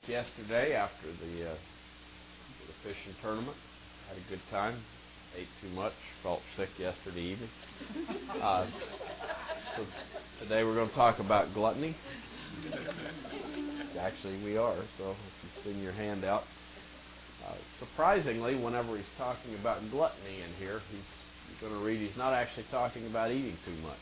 yesterday after the fishing tournament. Had a good time. Ate too much. Felt sick yesterday evening. So today we're going to talk about gluttony. Actually, we are. So if you've seen your handout. Surprisingly, whenever he's talking about gluttony in here, you're going to read he's not actually talking about eating too much.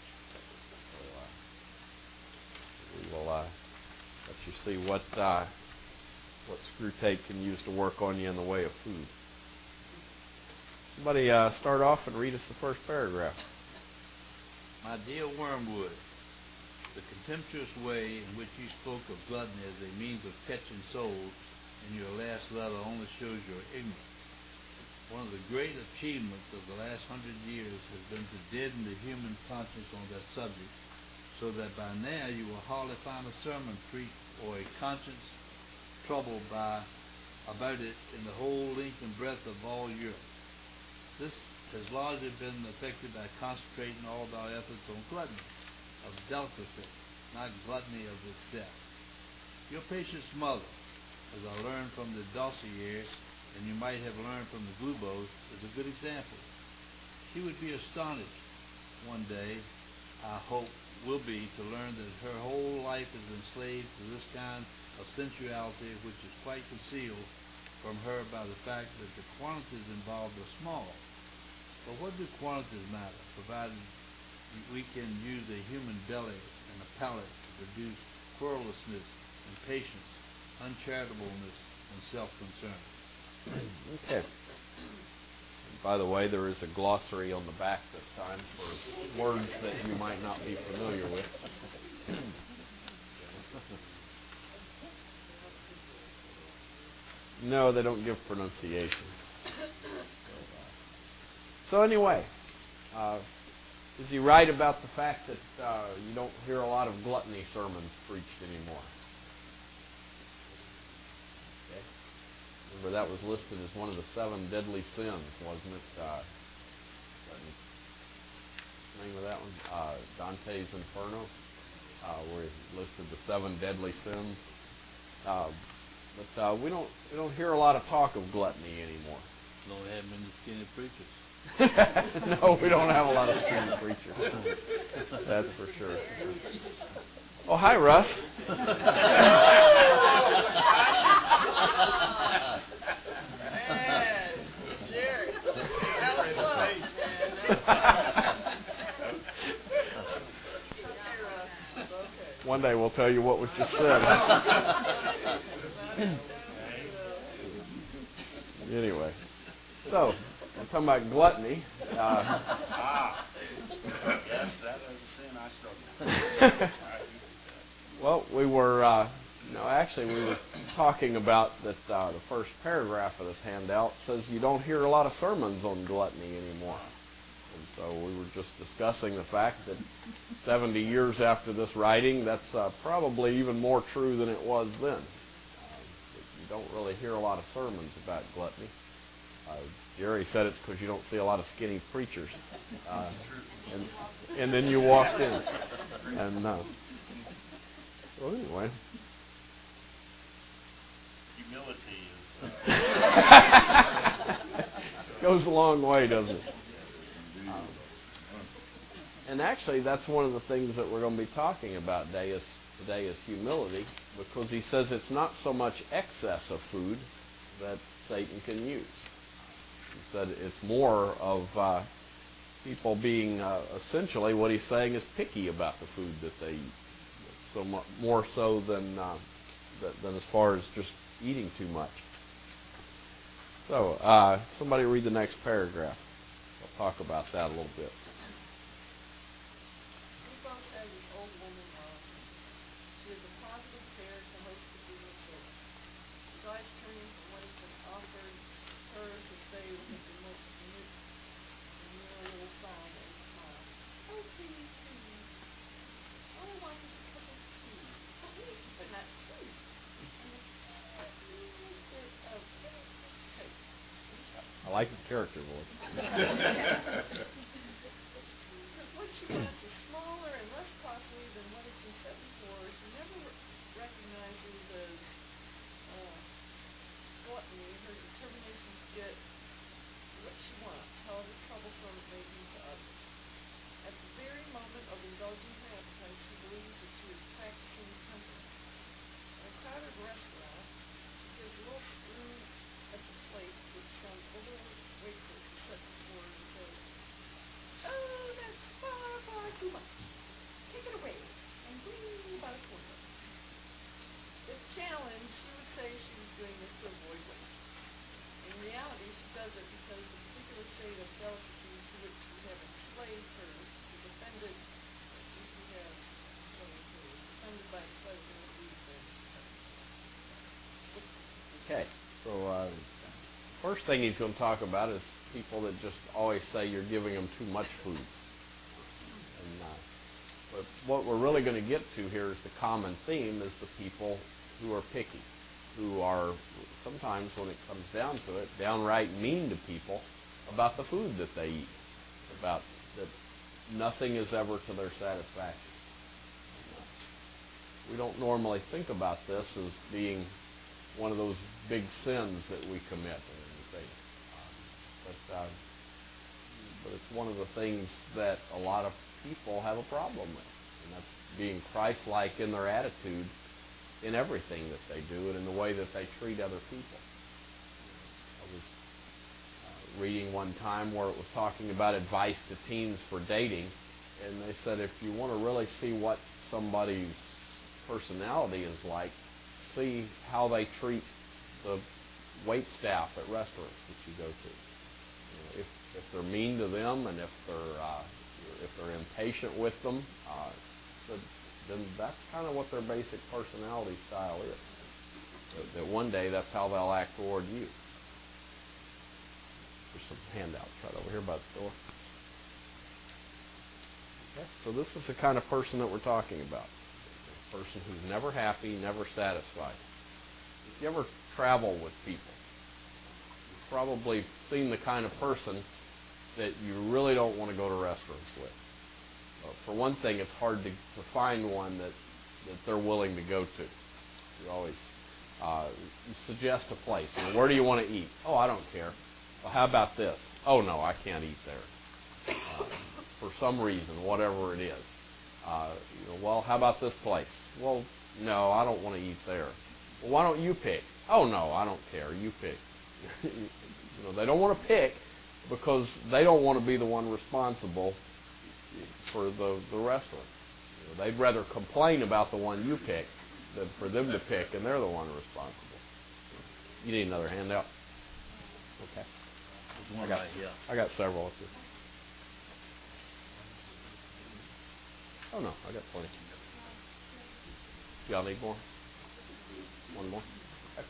So we will let you see what Screwtape can use to work on you in the way of food. Somebody start off and read us the first paragraph. My dear Wormwood, the contemptuous way in which you spoke of gluttony as a means of catching souls in your last letter only shows your ignorance. One of the great achievements of the last 100 years has been to deaden the human conscience on that subject, so that by now you will hardly find a sermon preached or a conscience troubled about it in the whole length and breadth of all Europe. This has largely been effected by concentrating all of our efforts on gluttony of delicacy, not gluttony of excess. Your patient's mother, as I learned from the dossier, and you might have learned from the Glubos, is a good example. She would be astonished one day, I hope will be, to learn that her whole life is enslaved to this kind of sensuality which is quite concealed from her by the fact that the quantities involved are small. But what do quantities matter, provided we can use a human belly and a palate to produce querulousness and patience, uncharitableness and self-concern? Okay. And by the way, there is a glossary on the back this time for words that you might not be familiar with. No, they don't give pronunciation. So anyway, is he right about the fact that you don't hear a lot of gluttony sermons preached anymore? Okay. Remember that was listed as one of the 7 deadly sins, wasn't it? What's the name of that one? Dante's Inferno, where he listed the 7 deadly sins. But we don't hear a lot of talk of gluttony anymore. Don't have many skinny preachers. No, we don't have a lot of skinny preachers. That's for sure. Oh, hi, Russ. Man, Jerry. One day we'll tell you what was just said. Anyway, so I'm talking about gluttony. Yes, that is a sin I struggle with. Well, we were talking about that the first paragraph of this handout says you don't hear a lot of sermons on gluttony anymore. And so we were just discussing the fact that 70 years after this writing, that's probably even more true than it was then. You don't really hear a lot of sermons about gluttony. Jerry said it's because you don't see a lot of skinny preachers. And then you walked in. And well, anyway. Humility is... goes a long way, doesn't it? And actually, that's one of the things that we're going to be talking about today is humility, because he says it's not so much excess of food that Satan can use. He said it's more of people being essentially what he's saying is picky about the food that they eat, so much more so than as far as just eating too much. So somebody read the next paragraph. We'll talk about that a little bit. I like the character voice. Because what she wants is smaller and less costly than what it's been set before. She never recognizes as indulging her appetite, she believes that she is practicing temperance. In a crowded restaurant, she gives a little spoon at the plate which some overweight person sets before her and says, "Oh, that's far, far too much. Take it away and bring me about a quarter." If challenged, she would say she was doing this to avoid weight. In reality, she does it because the particular shade of delicacy to which we have enslaved her is offended, offended by the pleasure of these things. Okay, so first thing he's going to talk about is people that just always say you're giving them too much food. But what we're really going to get to here is the common theme is the people who are picky, who are sometimes, when it comes down to it, downright mean to people about the food that they eat, about that nothing is ever to their satisfaction. We don't normally think about this as being one of those big sins that we commit or anything. But it's one of the things that a lot of people have a problem with, and that's being Christ-like in their attitude in everything that they do and in the way that they treat other people. I was reading one time where it was talking about advice to teens for dating, and they said if you want to really see what somebody's personality is like, see how they treat the wait staff at restaurants that you go to. If they're mean to them and if they're impatient with them, so then that's kind of what their basic personality style is. That one day that's how they'll act toward you. There's some handouts right over here by the door. Okay. So this is the kind of person that we're talking about. A person who's never happy, never satisfied. If you ever travel with people, you've probably seen the kind of person that you really don't want to go to restaurants with. For one thing, it's hard to find one that they're willing to go to. You always you suggest a place. Where do you want to eat? Oh, I don't care. Well, how about this? Oh, no, I can't eat there. For some reason, whatever it is. Well, how about this place? Well, no, I don't want to eat there. Well, why don't you pick? Oh, no, I don't care. You pick. They don't want to pick because they don't want to be the one responsible for the restaurant. They'd rather complain about the one you pick than for them to pick, and they're the one responsible. You need another handout? Okay. There's one right here. I got several. Oh, no, I got plenty. Y'all need more? One more? Okay.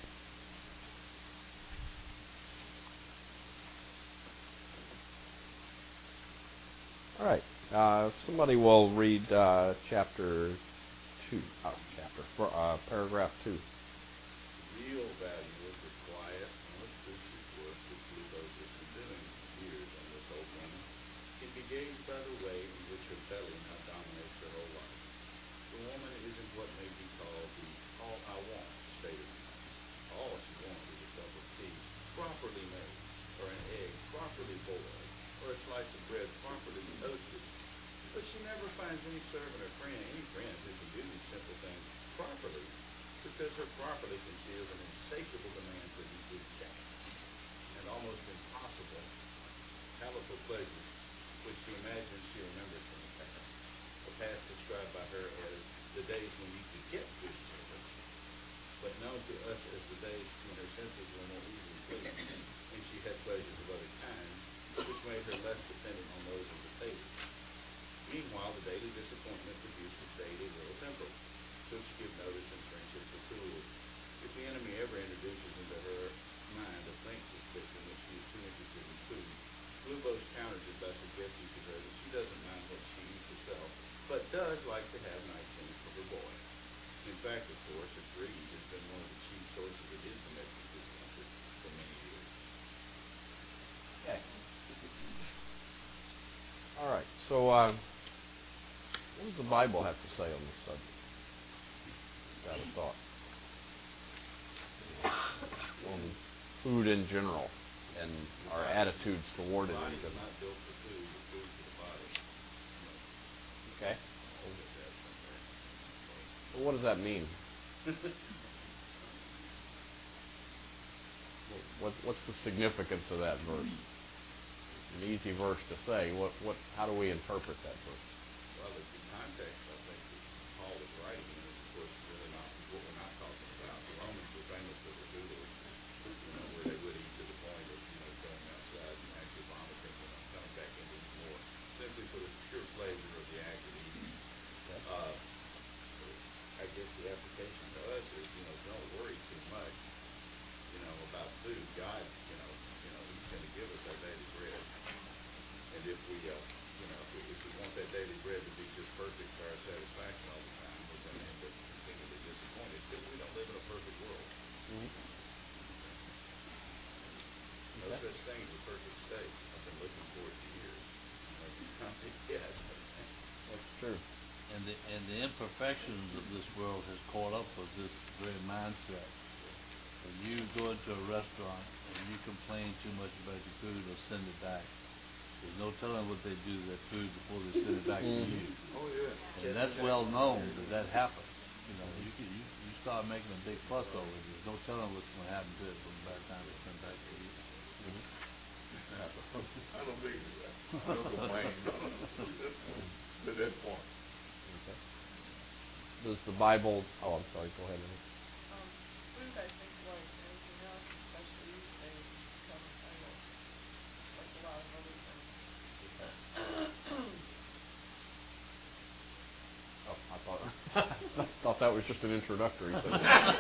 All right. Somebody will read chapter 2. Paragraph 2. Real value of the quiet, unobtrusive work which Lubos has been doing years on this old woman can be gauged by the way in which her belly now dominates her whole life. The woman isn't what may be called the all-I-want state of mind. All she wants is a cup of tea properly made, or an egg properly boiled, or a slice of bread properly toasted. But she never finds any servant or friend, who can do these simple things properly, because her properly conceals an insatiable demand for deeply exact and almost impossible palatable pleasures which she imagines she remembers from the past, a past described by her as the days when you could get good servants, but known to us as the days when her senses were more easily pleased, and she had pleasures of other kinds, which made her less dependent on those of the table. Meanwhile, the daily disappointment produces daily little temper, to which give notice in friendship for tools. If the enemy ever introduces into her mind a faint suspicion that she is too interested in food, Lubos counters it by suggesting to her that she doesn't mind what she eats herself, but does like to have nice things for her boy. In fact, of course, her greed has been one of the chief sources of his domestic discomfort for many years. Okay. All right. So, what does the Bible have to say on this subject? Got a thought on food in general and our attitudes toward it in The body is general. not built for food, but food for the body. Okay. I'll set that somewhere. Well, what does that mean? What's the significance of that verse? An easy verse to say. How do we interpret that verse? Well, the context, I think, that Paul is writing in is, of course, really not what we're not talking about. The Romans were famous for their doodles, where they would eat to the point of, going outside and actually vomiting and coming back in to eat more, simply for the pure pleasure of the act of eating. I guess the application to us is, don't worry too much, about food. God, He's going to give us our daily bread. And if we, if we want that daily bread to be just perfect for our satisfaction all the time, we're going to end up continually disappointed because we don't live in a perfect world. Mm-hmm. No such thing as a perfect state. I've been looking for it for years. Yes. That's true. And the imperfections of this world has caught up with this very mindset. When you go into a restaurant and you complain too much about your food, they'll send it back. There's no telling what they do to that food before they send it back to you. Oh, yeah. And that's well known that happens. You start making a big fuss over it. There's no telling what's going to happen to it by the time it's sent back to you. I don't think that. I don't complain. To that point. Okay. Does the Bible... Oh, I'm sorry. Go ahead. Food, I think, like anything else, especially these days, has become an idol, like a lot of other things. Oh, I thought that was just an introductory thing.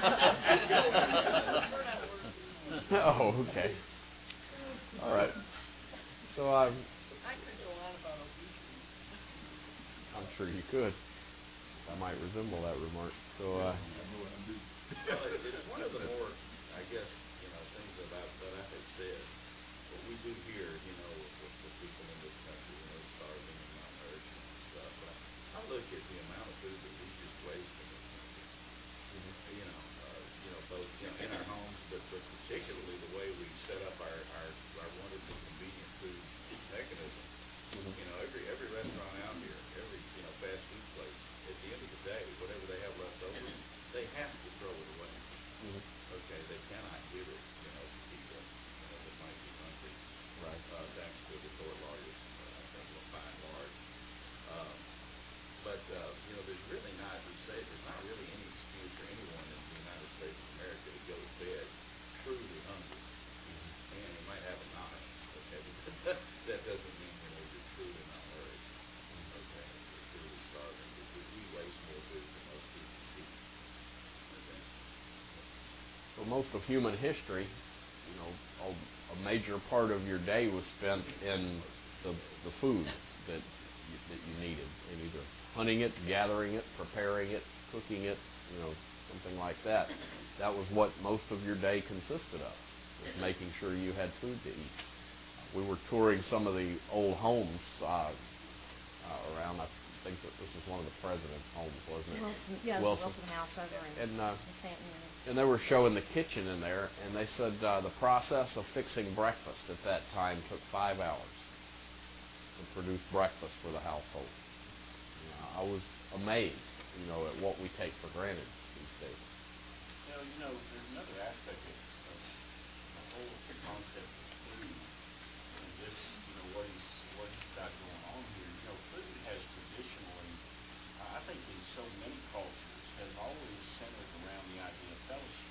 Oh, okay. All right. So I could go on about obesity. I'm sure you could. I might resemble that remark. So, Well, it's one of the more, I guess, things that I have said. What we do here, with people in this country, starving and malnourished and stuff. But I look at the amount of food that we just waste in this country. Both in our homes, but particularly the way we set up our wonderful convenient food mechanism. Every restaurant out here, every fast food place, at the end of the day, whatever they have left over, they have to throw it away. Okay, they cannot give it, to people that might be hungry. right. Thanks to the court lawyers, I think, by and large. But there's really not, there's not really any excuse for anyone in the United States of America to go to bed truly hungry. And you might have a knife, okay, but that doesn't mean, you're truly malnourished, okay, you're truly starving, because we waste more food than most people see, okay. For most of human history, a major part of your day was spent in the food that you needed, in either hunting it, gathering it, preparing it, cooking it, something like that. That was what most of your day consisted of, was making sure you had food to eat. We were touring some of the old homes around. I think that this was one of the president's homes, wasn't it? Wilson House over in Stanton. And they were showing the kitchen in there, and they said the process of fixing breakfast at that time took 5 hours to produce breakfast for the household. I was amazed, at what we take for granted these days. There's another aspect of the whole concept of food, and this, what he's got going on here. Food has traditionally, I think in so many cultures, has always centered around the idea of fellowship.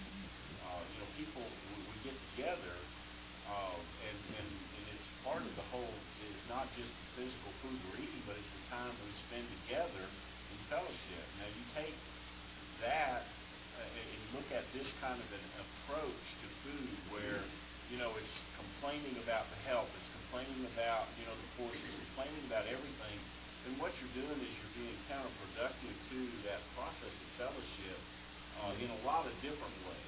People, we get together, and it's part of the whole, it's not just the physical food we're eating, but it's the time we spend together in fellowship. Now, you take that and you look at this kind of an approach to food where, it's complaining about the health, it's complaining about, the portions, complaining about everything, then what you're doing is you're being counterproductive to that process of fellowship in a lot of different ways.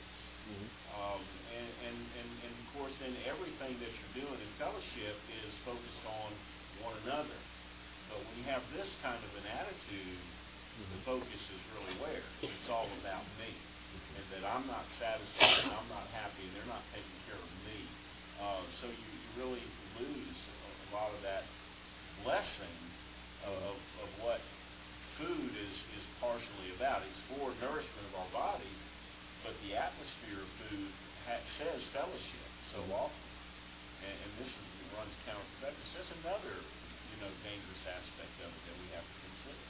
And of course, then everything that you're doing in fellowship is focused on one another. But when you have this kind of an attitude, the focus is really where? It's all about me. And that I'm not satisfied, and I'm not happy, and they're not taking care of me. So you really lose a lot of that blessing of what food is partially about. It's for nourishment of our bodies, but the atmosphere of food says fellowship so often. And this runs counterproductive. So that's another, dangerous aspect of it that we have to consider.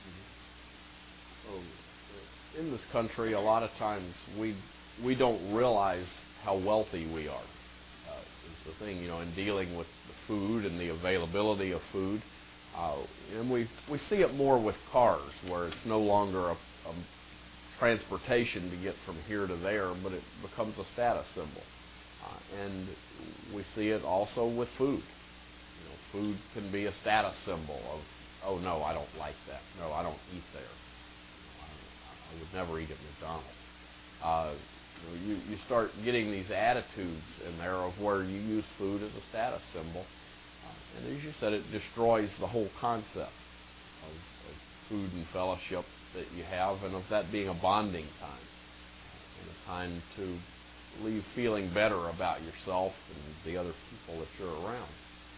So, in this country, a lot of times we don't realize how wealthy we are. Is the thing, in dealing with the food and the availability of food. And we see it more with cars, where it's no longer a transportation to get from here to there, but it becomes a status symbol. And we see it also with food. Food can be a status symbol of, oh no, I don't like that. No, I don't eat there. I would never eat at McDonald's. You start getting these attitudes in there of where you use food as a status symbol. And as you said, it destroys the whole concept of food and fellowship that you have, and of that being a bonding time, and a time to leave feeling better about yourself and the other people that you're around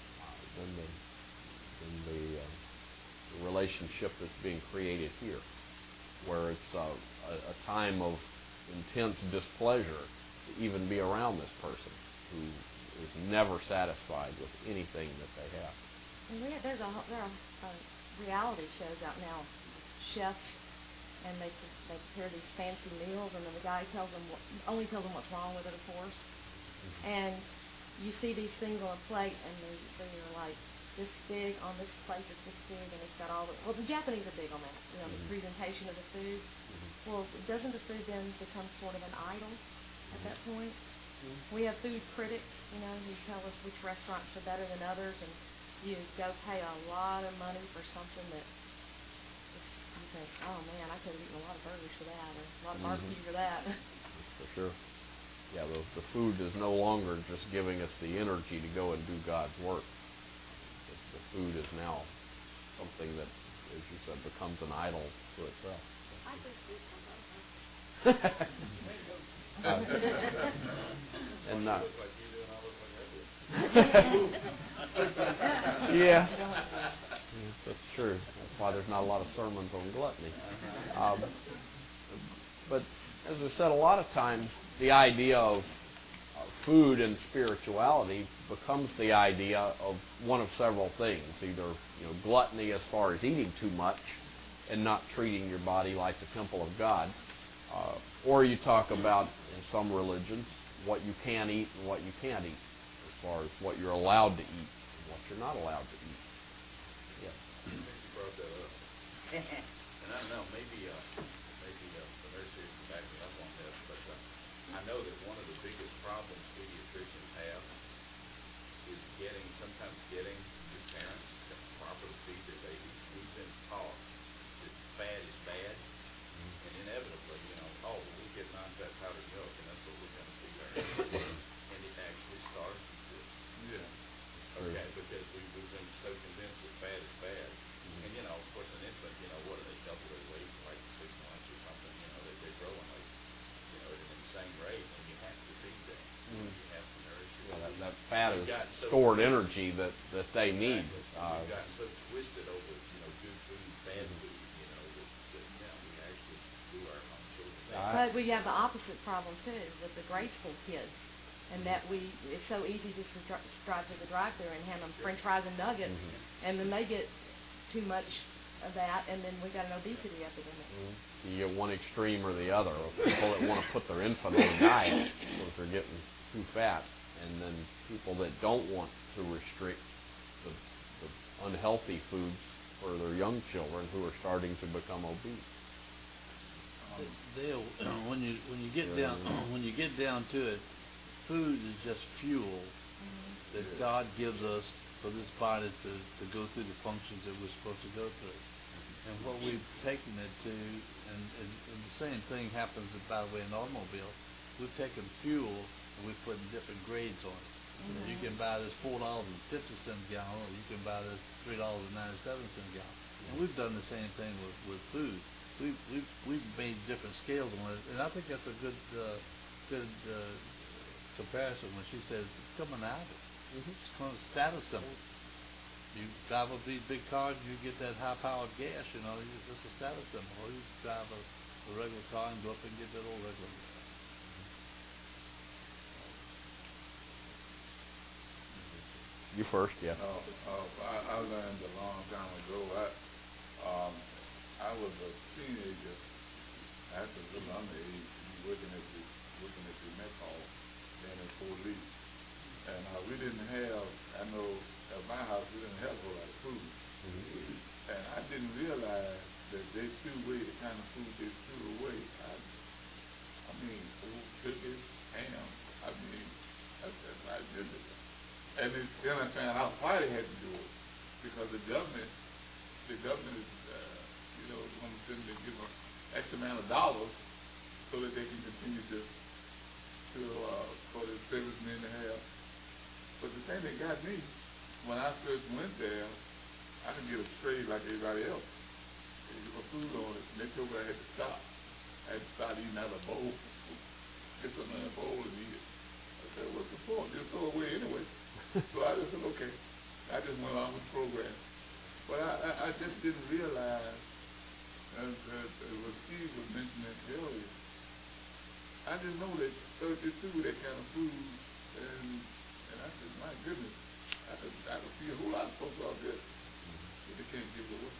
than the relationship that's being created here, where it's a time of intense displeasure to even be around this person who is never satisfied with anything that they have. And there are reality shows out now, chefs, and they prepare these fancy meals, and then the guy only tells them what's wrong with it, of course. Mm-hmm. And you see these things on a plate, and they're like this big on this plate, it's this big, and it's got all the Japanese are big on that, mm-hmm. the presentation of the food. Mm-hmm. Well, doesn't the food then become sort of an idol at that point? Mm-hmm. We have food critics, who tell us which restaurants are better than others, and you go pay a lot of money for something that just you think, oh man, I could have eaten a lot of burgers for that, or a lot of barbecue for that. For sure. Yeah, the food is no longer just giving us the energy to go and do God's work. The food is now something that, as you said, becomes an idol to itself. I think food and look like you do, and I look like I do. Yeah. Yes, that's true. That's why there's not a lot of sermons on gluttony. But as I said, a lot of times the idea of food and spirituality becomes the idea of one of several things. Either gluttony as far as eating too much and not treating your body like the temple of God, or you talk about in some religions what you can eat and what you can't eat, as far as what you're allowed to eat and what you're not allowed to eat. Yeah. You brought that up. And I don't know, maybe the nursery can back me up on this, but I know that one of the biggest problems pediatricians have is sometimes getting new parents to properly feed their babies. We've been taught that fat is bad, and inevitably, we'll get non-fat powdered milk, and that's what we're going to feed our babies. And it actually starts with this. Yeah. Okay, because we've been so convinced that fat is bad. And, of course, an infant, what, they double their weight in like 6 months or something, they're growing like, at an insane rate, and you have to feed them. You have to nourish them. Yeah, that fat is stored energy that they need. We've gotten so twisted over, good food, bad food, that we actually do our own children. But we have the opposite problem, too, with the graceful kids. And that it's so easy just to drive to the drive-thru and hand them French fries and nuggets, and then they get too much of that, and then we got an obesity epidemic. You get one extreme or the other. People that want to put their infant on a diet because they're getting too fat, and then people that don't want to restrict the unhealthy foods for their young children who are starting to become obese. Dale, when you get down to it, food is just fuel that God gives us for this body to go through the functions that we're supposed to go through. And what we've taken it to, and the same thing happens, by the way, in an automobile. We've taken fuel and we've put different grades on it. You can buy this $4.50 gallon, or you can buy this $3.97 gallon. And we've done the same thing with food. We've made different scales on it, and I think that's a good comparison when she says it's coming out. It's kind of status symbol. You drive up these big cars, you get that high-powered gas, you know, you just establish them. Or you drive a regular car and go up and get that old regular gas. You first, yeah. I learned a long time ago. I was a teenager at a little underage, working at the mess hall, being in Fort Lee. And we didn't have, I know at my house, we didn't have a whole lot of food. Mm-hmm. And I didn't realize that they threw away the kind of food they threw away. I mean, chicken, ham, I mean, that's my goodness. And then I found out why they had to do it. Because the government is, going to send them to give them X amount of dollars so that they can continue for the servicemen to have. But the thing that got me, when I first went there, I could get a tray like everybody else. They put food on it, and they told me I had to stop. I had to start eating out of a bowl. Get something in a bowl and eat it. I said, what's the point? Just throw it away anyway. So I just said, okay. I just went along with the program. But I just didn't realize, as what Steve was mentioning earlier, I didn't know that 32 that kind of food, and I said, my goodness, I could see a whole lot of folks out there that they can't give away.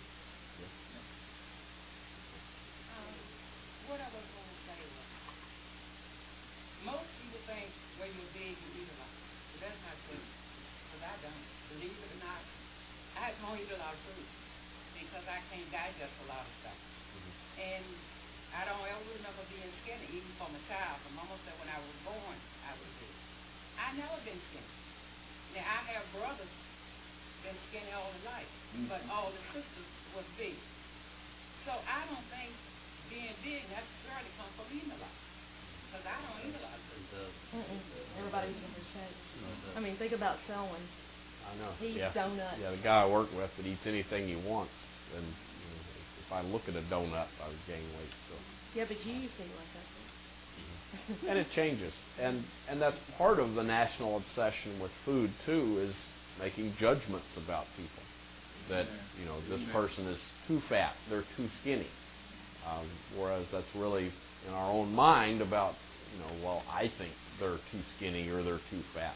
What I was going to say was, most people think when you're big, you eat a lot. But that's not true. Because I don't. Believe it or not, I don't eat a lot of food because I can't digest a lot of stuff. And I don't ever remember being skinny, even from a child. My mama said when I was born, I was big. I never been skinny. Now, I have brothers been skinny all their life, but all the sisters was big. So I don't think being big necessarily comes from eating a lot, because I don't eat a lot of food. Everybody's in good shape. I mean, think about Selwyn. I know. He eats donuts. Yeah, the guy I work with that eats anything he wants, and if I look at a donut, I would gain weight. So. Yeah, but you used to eat like that. And it changes, and that's part of the national obsession with food too, is making judgments about people. That this person is too fat, they're too skinny. Whereas that's really in our own mind about, well, I think they're too skinny or they're too fat.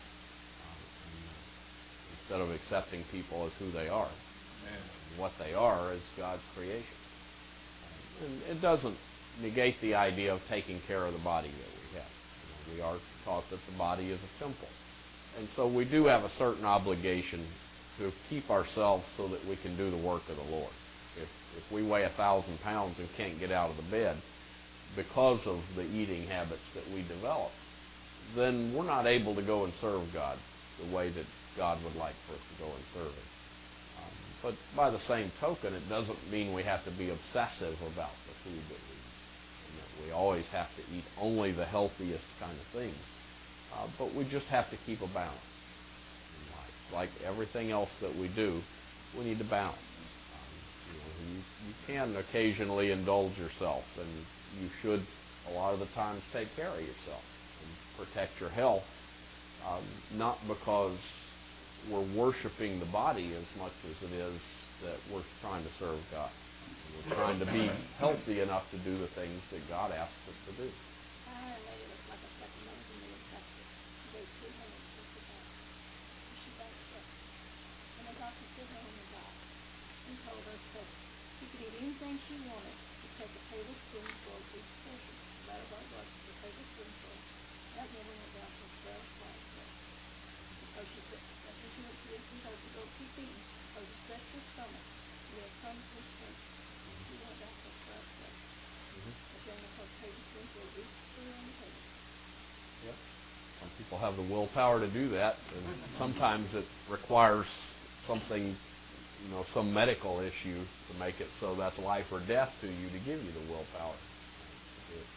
Instead of accepting people as who they are. And what they are is God's creation. And it doesn't negate the idea of taking care of the body that we have. We are taught that the body is a temple. And so we do have a certain obligation to keep ourselves so that we can do the work of the Lord. If we weigh 1,000 pounds and can't get out of the bed because of the eating habits that we develop, then we're not able to go and serve God the way that God would like for us to go and serve Him. But by the same token, it doesn't mean we have to be obsessive about the food that we eat. And that we always have to eat only the healthiest kind of things. But we just have to keep a balance in life. Like everything else that we do, we need to balance. You can occasionally indulge yourself, and you should a lot of the times take care of yourself and protect your health, not because we're worshiping the body as much as it is that we're trying to serve God. We're trying to be healthy enough to do the things that God asks us to do. I had a lady that was like a second mother to me in Texas. She weighed 350 pounds. She got sick. And the doctor sent her home and died. And told her that she could eat anything she wanted to take a tablespoonful of each portion. No matter what it was, just a tablespoonful. That woman went down to 12 flights there. Because she said, that's when she went to the told her to go keep eating. Because it stretched her stomach. She had some strength. She went down to 12 flights. But she only took a tablespoonful of each food on the table. Yep. Some people have the willpower to do that, and sometimes it requires something, some medical issue to make it so that's life or death to you to give you the willpower to do it.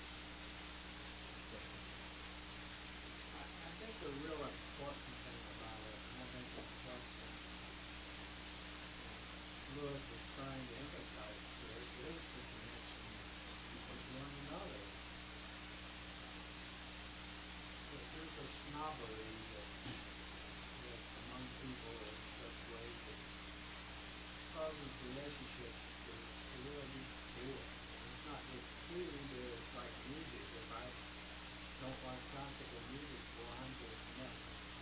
I think the real important thing about it, and I think it's what Lewis is trying to emphasize here, is the connection with one another. If there's a snobbery that's among people in such ways that attitude is like music. If I don't like classical music, well, I'm just nuts.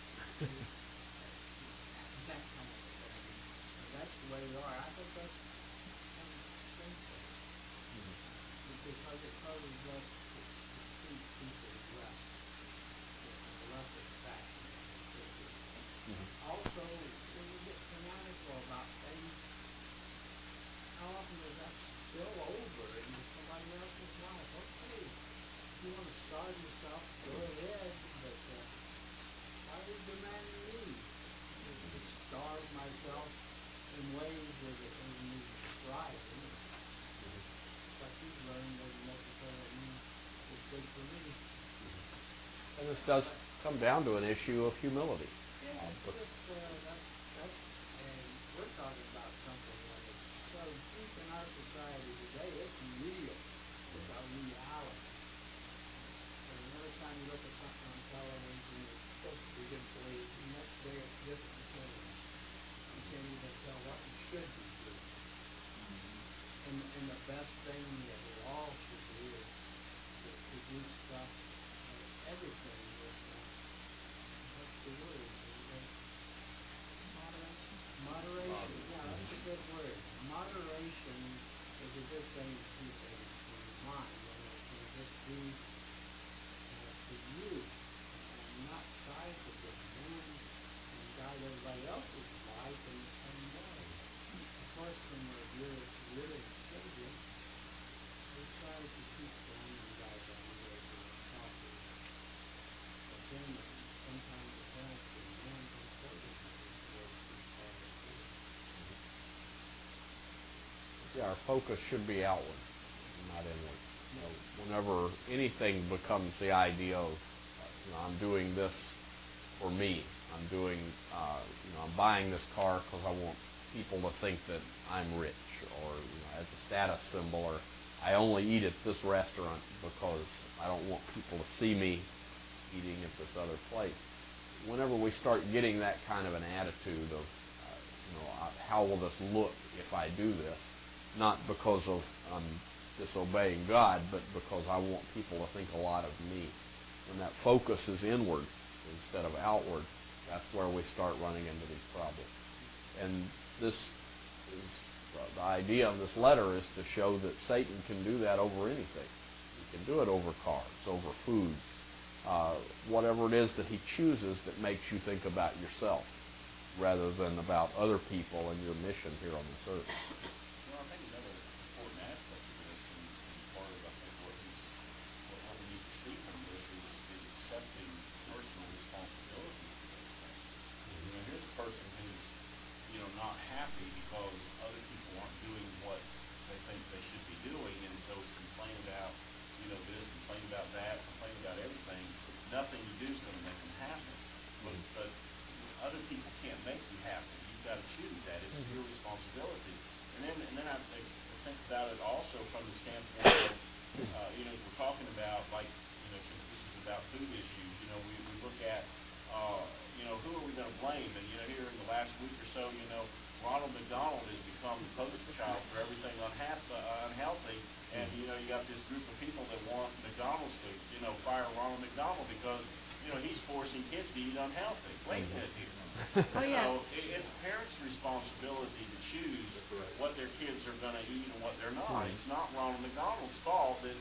That kind of thing. And that's the way we are. I think that's sinful. Because it causes us to treat people less, less attractive than they could be. Also, when we get fanatical about things, how often does that spill over into somebody else's life? Okay, if you want to starve yourself, go ahead, but why are you demanding me to starve myself in ways that isn't right? What you've learned doesn't necessarily mean it's good for me. And this does come down to an issue of humility. Yeah, it's just, that's, and we're talking about something that is so deep in our society today, it's real. It's a reality. And every time you look at something on television, it's supposed to be good for you. The next day it's different. You can't even tell what you should be doing. And the best thing that we all should do is to do stuff, everything with, what's the word? Moderation. Moderation, yeah, that's a good word. Moderation is a good thing to keep in mind, and it can just be for you, and not try to demand and guide everybody else's life in the same way. Of course, when we're really children, we try to keep them and guide them with proper. But then sometimes the parents demand from children the way to keep all Yeah, our focus should be outward, not inward. Whenever anything becomes the idea of, I'm doing this for me, I'm doing, I'm buying this car because I want people to think that I'm rich, or as a status symbol, or I only eat at this restaurant because I don't want people to see me eating at this other place. Whenever we start getting that kind of an attitude of, how will this look if I do this, not because of disobeying God, but because I want people to think a lot of me. When that focus is inward instead of outward, that's where we start running into these problems. And this is the idea of this letter is to show that Satan can do that over anything. He can do it over cars, over foods, whatever it is that he chooses that makes you think about yourself rather than about other people and your mission here on this earth. Well, I think another important aspect of this, and part of, I think, what we need to see from this is accepting personal responsibility for those things. Here's a person who's, not happy because other people aren't doing what they think they should be doing, and so is complaining about, this, complaining about that, complaining about everything. Nothing you do is going to make them happy. But other people can't make you happy. You've got to choose that. It's your responsibility. And then I think about it also from the standpoint of, we're talking about, like, since this is about food issues, we look at, who are we going to blame? And, here in the last week or so, Ronald McDonald has become the poster child for everything unhealthy. And, you got this group of people that want McDonald's to, fire Ronald McDonald because, he's forcing kids to eat unhealthy. Wait a minute here. Oh, yeah. So it's parents' responsibility to choose what their kids are going to eat and what they're not. It's not Ronald McDonald's fault that,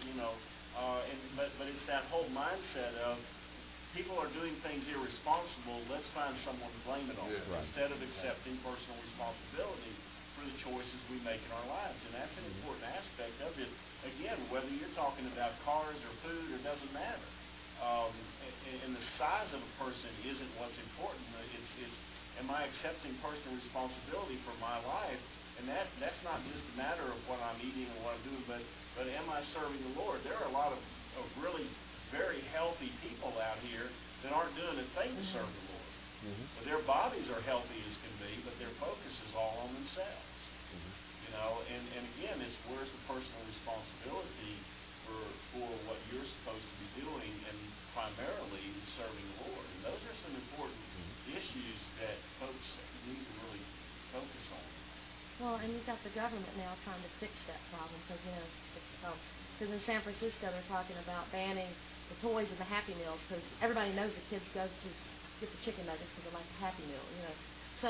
but it's that whole mindset of people are doing things irresponsible, let's find someone to blame it on, instead of accepting personal responsibility for the choices we make in our lives. And that's an important aspect of this. Again, whether you're talking about cars or food, it doesn't matter. And the size of a person isn't what's important. It's am I accepting personal responsibility for my life? And that's not just a matter of what I'm eating and what I'm doing, but am I serving the Lord? There are a lot of really very healthy people out here that aren't doing a thing to serve the Lord. But their bodies are healthy as can be, but their focus is all on themselves. And again, it's where's the personal responsibility for what you're supposed to be doing, and primarily serving the Lord. And those are some important issues that folks need to really focus on. Well, and you've got the government now trying to fix that problem because, Because in San Francisco, they're talking about banning the toys and the Happy Meals because everybody knows the kids go to get the chicken nuggets because they like the Happy Meal, you know. So,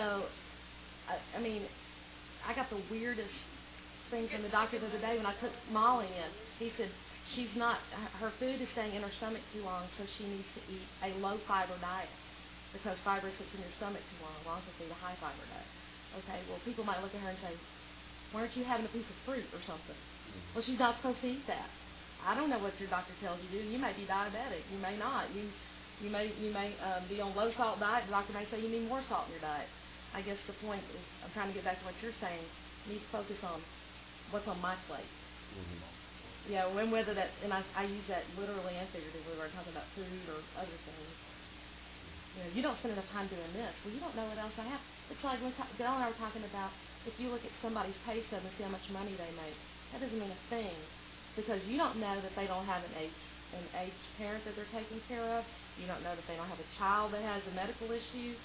I mean, I got the weirdest thing from the doctor the other day when I took Molly in. He said her food is staying in her stomach too long, so she needs to eat a low-fiber diet because fiber sits in your stomach too long. We're also supposed to eat a high-fiber diet. Okay, well, people might look at her and say, why aren't you having a piece of fruit or something? Well, she's not supposed to eat that. I don't know what your doctor tells you to do. You may be diabetic. You may not. You may be on low-salt diet. The doctor may say you need more salt in your diet. I guess the point is, I'm trying to get back to what you're saying. You need to focus on what's on my plate. Mm-hmm. Yeah, and whether that, and I use that literally and figuratively when we're talking about food or other things. You know, you don't spend enough time doing this. Well, you don't know what else I have. It's like when Dell and I were talking about if you look at somebody's pay stub and see how much money they make, that doesn't mean a thing because you don't know that they don't have an aged parent that they're taking care of. You don't know that they don't have a child that has a medical issue.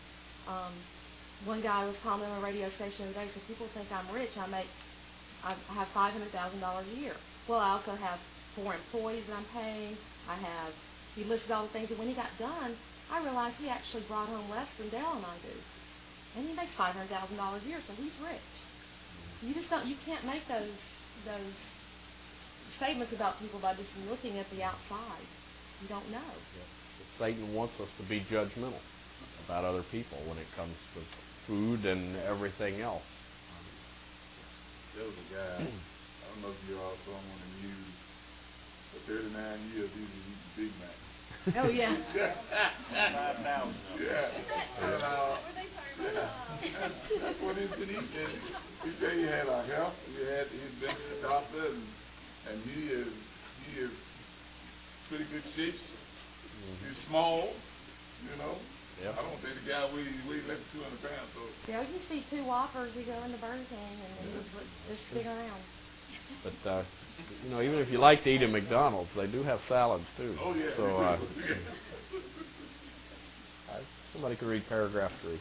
One guy was calling on a radio station the other day, so people think I'm rich. I have $500,000 a year. Well, I also have 4 employees that I'm paying. He listed all the things, and when he got done, I realized he actually brought home less than Dale and I do. And he makes $500,000 a year, so he's rich. You can't make those statements about people by just looking at the outside. You don't know. Yeah. Satan wants us to be judgmental about other people when it comes to food and everything else. There was a guy, I don't know if you all saw him on the news, for 39 years he was eating Big Macs. Oh, yeah. 5,000 of them. Yeah. Were they talking about? That's what he said. He said he had a health. He's been to the doctor, and he is pretty good shape. He's small, you know. Yep. I don't think the guy weighs less than 200 pounds. So. Yeah, you can see 2 Whoppers. You go into Burger King and just stick around. But even if you like to eat at McDonald's, they do have salads too. Oh yeah. So somebody could read paragraph 3.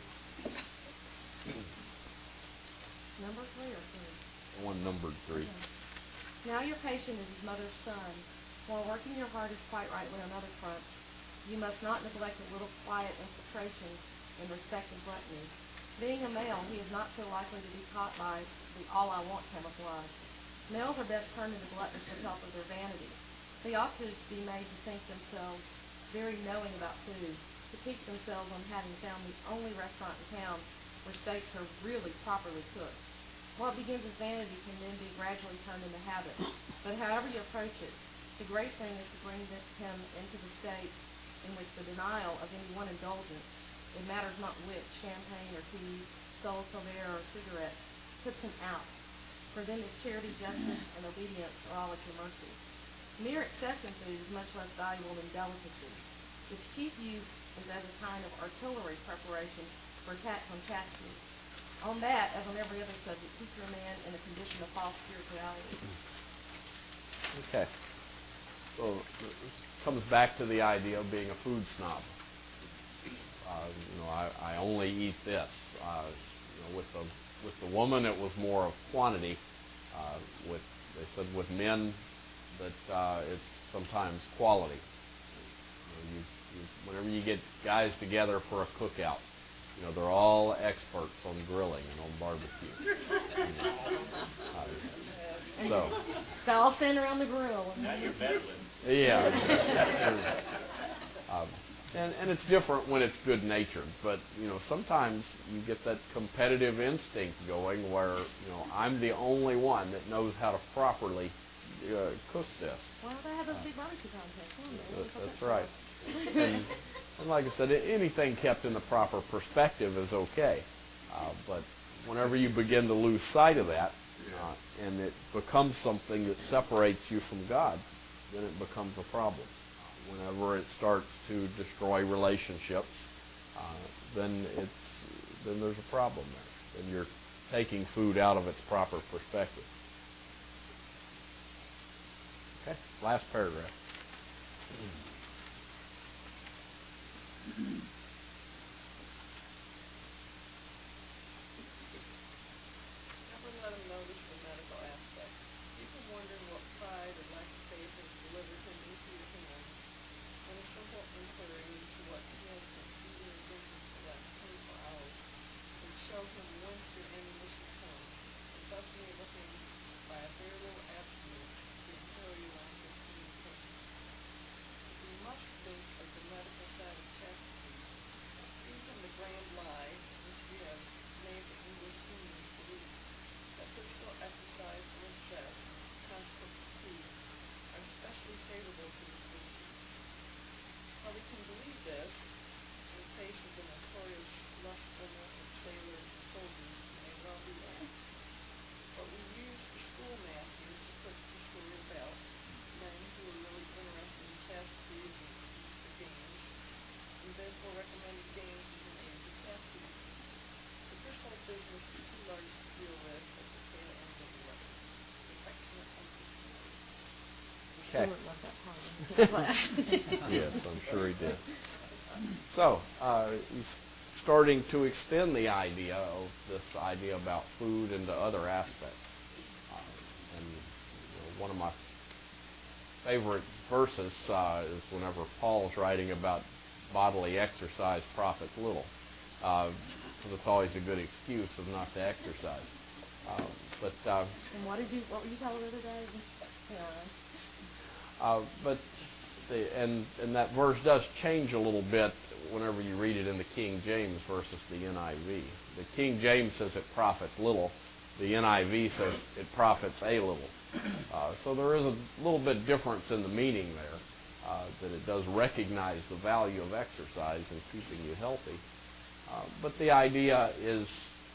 Number 3 or 3? One numbered 3. Okay. Now your patient is his mother's son. While working your hardest quite rightly on other fronts, you must not neglect a little quiet infiltration in respect of gluttony. Being a male, he is not so likely to be caught by the all-I-want camouflage. Males are best turned into gluttons because of their vanity. They ought to be made to think themselves very knowing about food, to pique themselves on having found the only restaurant in town where steaks are really properly cooked. What begins as vanity can then be gradually turned into habit. But however you approach it, the great thing is to bring him into the state in which the denial of any one indulgence, it matters not which, champagne or tea, Sol Sauveur or cigarette, puts him out. For then his charity, justice, and obedience are all at your mercy. Mere excess in food is much less valuable than delicacy. Its chief use is as a kind of artillery preparation for attacks on chastity. On that, as on every other subject, keep your man in a condition of false spirituality. Okay. So this comes back to the idea of being a food snob. I only eat this. With the woman, it was more of quantity. They said with men that it's sometimes quality. Whenever you get guys together for a cookout, they're all experts on grilling and on barbecue. So they all stand around the grill. Now you're meddling. Yeah. And it's different when it's good-natured, but sometimes you get that competitive instinct going where I'm the only one that knows how to properly cook this. Well, they have those big barbecue contests. That's right. And like I said, anything kept in the proper perspective is okay, but whenever you begin to lose sight of that, and it becomes something that separates you from God, then it becomes a problem. Whenever it starts to destroy relationships, then there's a problem there. Then you're taking food out of its proper perspective. Okay, last paragraph. Never let them notice the medical aspect. People wonder what pride and lack of therefore recommended James as the name to test you. But this whole business is too large to deal with at the tail end of the letter. Affectionate Uncle Stuart. Okay. Stuart loved that part in his class. Yes, I'm sure he did. So, he's starting to extend the idea of this idea about food into other aspects. And one of my favorite verses is whenever Paul's writing about bodily exercise profits little. Because it's always a good excuse of not to exercise. And what were you telling the other day? And that verse does change a little bit whenever you read it in the King James versus the NIV. The King James says it profits little. The NIV says it profits a little. So there is a little bit difference in the meaning there, that it does recognize the value of exercise in keeping you healthy. But the idea is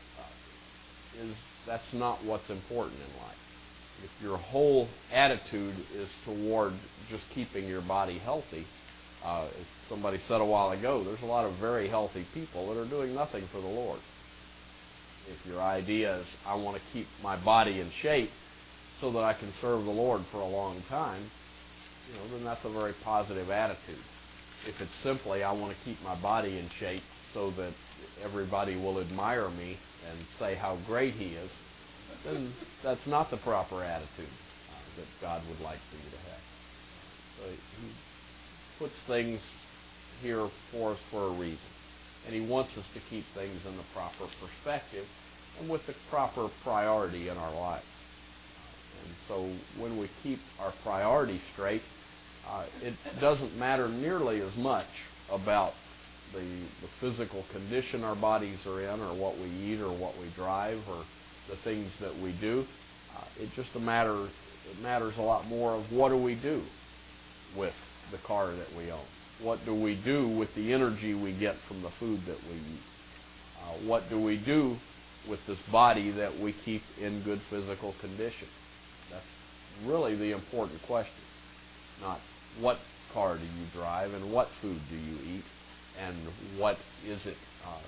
that's not what's important in life. If your whole attitude is toward just keeping your body healthy, as somebody said a while ago, there's a lot of very healthy people that are doing nothing for the Lord. If your idea is, I want to keep my body in shape so that I can serve the Lord for a long time, then that's a very positive attitude. If it's simply, I want to keep my body in shape so that everybody will admire me and say how great he is, then that's not the proper attitude that God would like for you to have. So he puts things here for us for a reason. And he wants us to keep things in the proper perspective and with the proper priority in our life. And so when we keep our priorities straight, it doesn't matter nearly as much about the physical condition our bodies are in, or what we eat, or what we drive, or the things that we do. It matters a lot more of what do we do with the car that we own. What do we do with the energy we get from the food that we eat? What do we do with this body that we keep in good physical condition? That's really the important question. Not what car do you drive and what food do you eat and what is it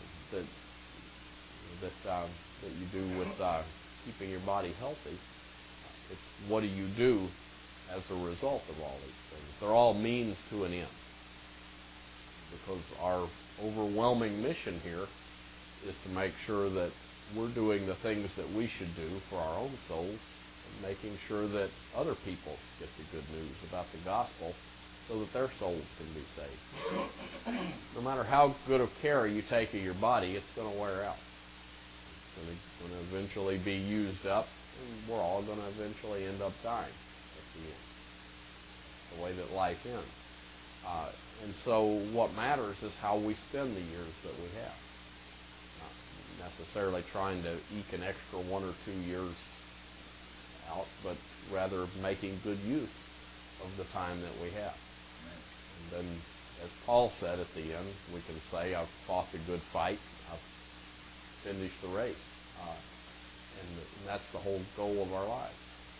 that you do with keeping your body healthy. It's what do you do as a result of all these things. They're all means to an end. Because our overwhelming mission here is to make sure that we're doing the things that we should do for our own souls and making sure that other people get the good news about the gospel so that their souls can be saved. No matter how good of care you take of your body, it's going to wear out. It's going to eventually be used up, and we're all going to eventually end up dying at the end. It's the way that life ends. And so what matters is how we spend the years that we have. Not necessarily trying to eke an extra 1 or 2 years out, but rather making good use of the time that we have. And then, as Paul said at the end, we can say, I've fought the good fight, I've finished the race. And that's the whole goal of our lives,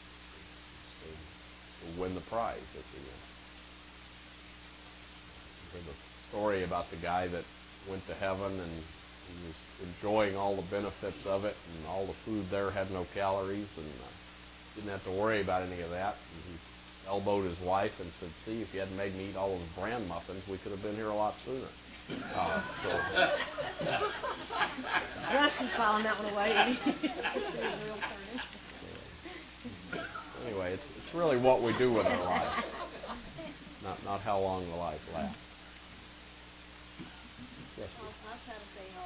to win the prize at the end. The story about the guy that went to heaven and he was enjoying all the benefits of it, and all the food there had no calories, and didn't have to worry about any of that. And he elbowed his wife and said, see, if you hadn't made me eat all those bran muffins, we could have been here a lot sooner. Russ is filing that one away. Anyway, it's really what we do with our life, not how long the life lasts. Yes, Well, I'll try to stay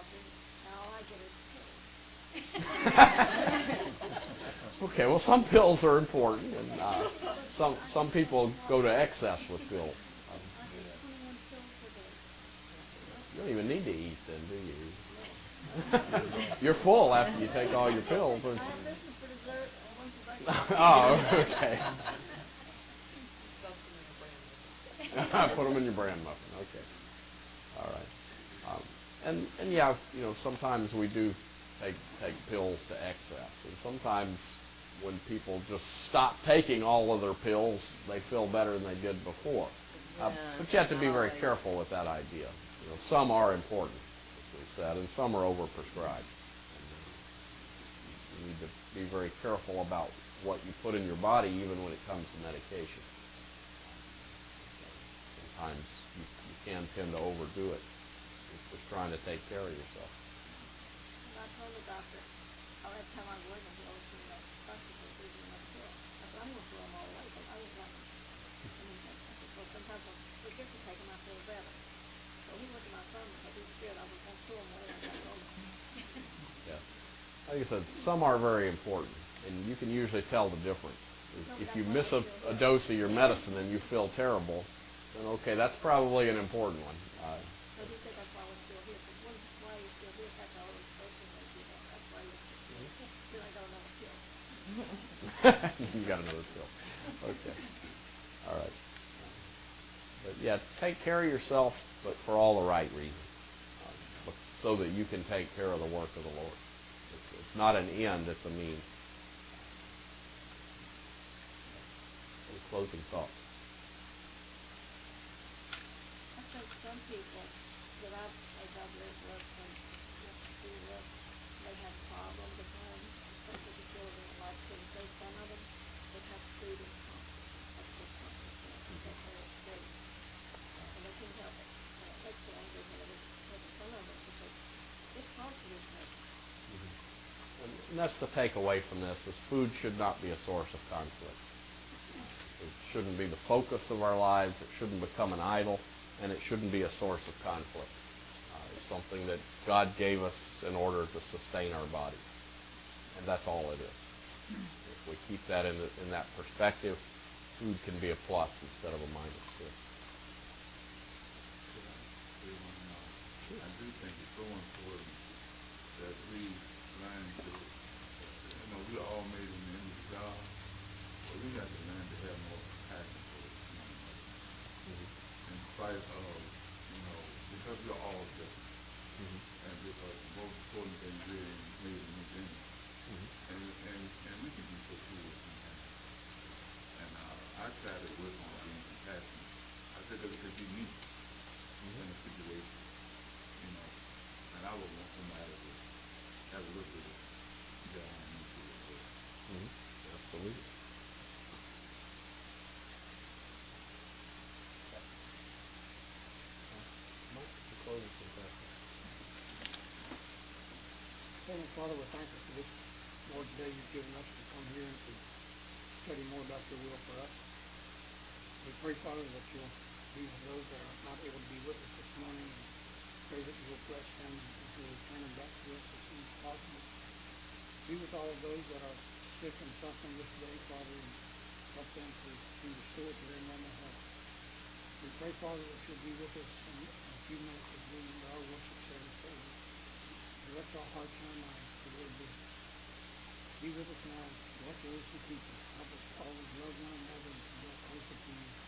healthy. All I get is pills. Okay, well, some pills are important, and some people go to excess with pills. I take 21 pills a day. You don't even need to eat then, do you? You're full after you take all your pills. I listen for dessert once a day. Oh, okay. Stuff them in a brand. Put them in your bran muffin. Okay. All right. And yeah, sometimes we do take pills to excess, and sometimes when people just stop taking all of their pills, they feel better than they did before. But you have to be very always. careful with that idea. You know, some are important, as we said, and some are overprescribed. You need to be very careful about what you put in your body, even when it comes to medication. Sometimes you can tend to overdo it if you're trying to take care of yourself. And I told the doctor, every time I go in, he always gives me hospital, gives me another pill. I said, I'm going to throw them all away because I don't want them. I said, well, sometimes I forget to take them, I feel better. So he looked at my thumb because he was scared I was going to throw them away like I told him. Yeah. Like I said, some are very important, and you can usually tell the difference. If you miss a dose of your medicine and you feel terrible, then okay, that's probably an important one. So he said that's why I was still here. So why are you still here after all those doses they give us? That's why you're still here. Then I got another pill. You got another pill. Okay. All right. But yeah, take care of yourself, but for all the right reasons, so that you can take care of the work of the Lord. It's not an end; it's a means. Any closing thoughts? I think some people that as I've read books and went to school with, they have problems at home. Some people feel they don't like to say some of them, they have food intolerance. That's their problem. They have it straight. And they can't help it. And it makes me angry when it is taken some of them because it's hard to lose weight. And that's the takeaway from this: is food should not be a source of conflict. It shouldn't be the focus of our lives. It shouldn't become an idol, and it shouldn't be a source of conflict. It's something that God gave us in order to sustain our bodies, and that's all it is. If we keep that in that perspective, food can be a plus instead of a minus to it. I do think it's so important that we learn to, we're all made in the image of God, but we got to learn to have more compassion for one another. In spite of, because we're all different. And because the most important thing really is made in His image. And we can be so cruel sometimes. And I try to work on being compassionate. I said that because you meet in a situation, and I would want somebody to have a little bit of God in me too as well. Absolutely. Heavenly Father, we're thankful for this Lord's Day you've given us to come here and to study more about your will for us. We pray, Father, that you'll be with those that are not able to be with us this morning, and pray that you'll bless them and you'll return them back to us as soon as possible. Be with all of those that are sick and suffering this day, Father, and help them to be restored to their normal health. We pray, Father, that you'll be with us in a few minutes as we end our worship service, Father. Direct our hearts and our minds to your will. Be with us now. Bless those who keep us. Help us to always love one another and to draw closer to you.